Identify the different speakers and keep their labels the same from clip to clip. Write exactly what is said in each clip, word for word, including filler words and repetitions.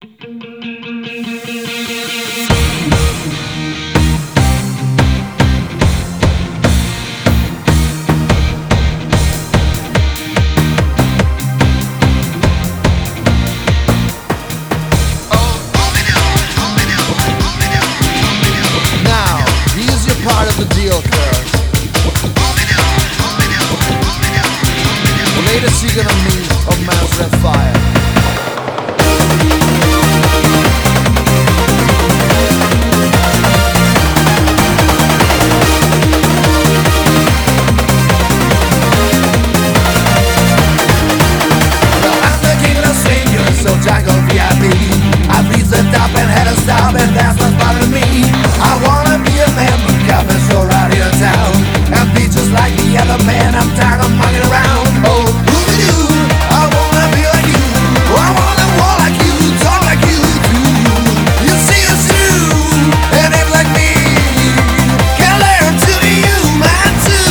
Speaker 1: Part of the deal, cuz later she gonna meet a man's red fire. Well, I'm the king of strangers, so Django V I P. I've reached the top and had a stop, and that's what's bothering me. I wanna be a man, but so right here in town, and be just like the other man. I'm tired of mucking around. Oh, Scooby-Doo, I wanna be like you. I wanna walk like you, talk like you do. You see us through, and act like me. Can learn to be human too.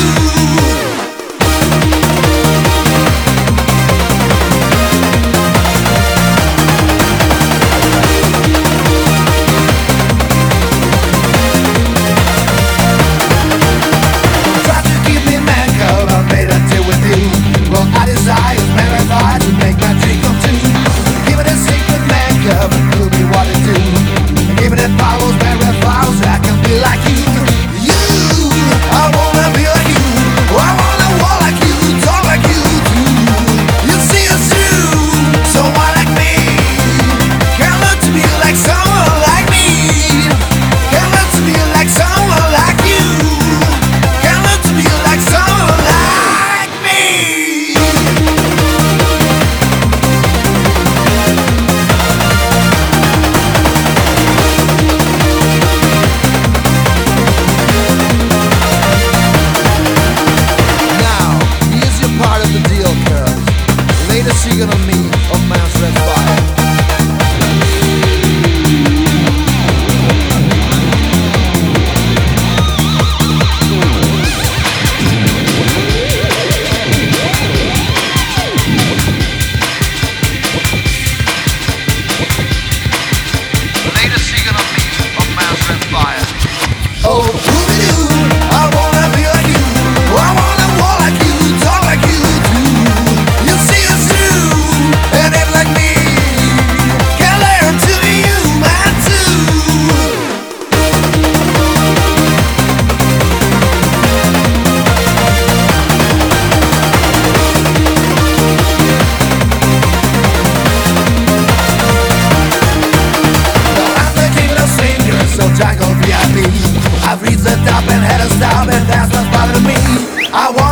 Speaker 1: She gonna meet a man's red fire. Later she gonna meet a man's red fire. Oh, Scooby-Doo, I wanna be like you. I wanna walk like you, talk like you do. You see us through, and act like me. Can learn to be human too. Well, I'm the king of strangers, so Django V I P. I've reached the top and had a stop, and that's what's bothering me. I want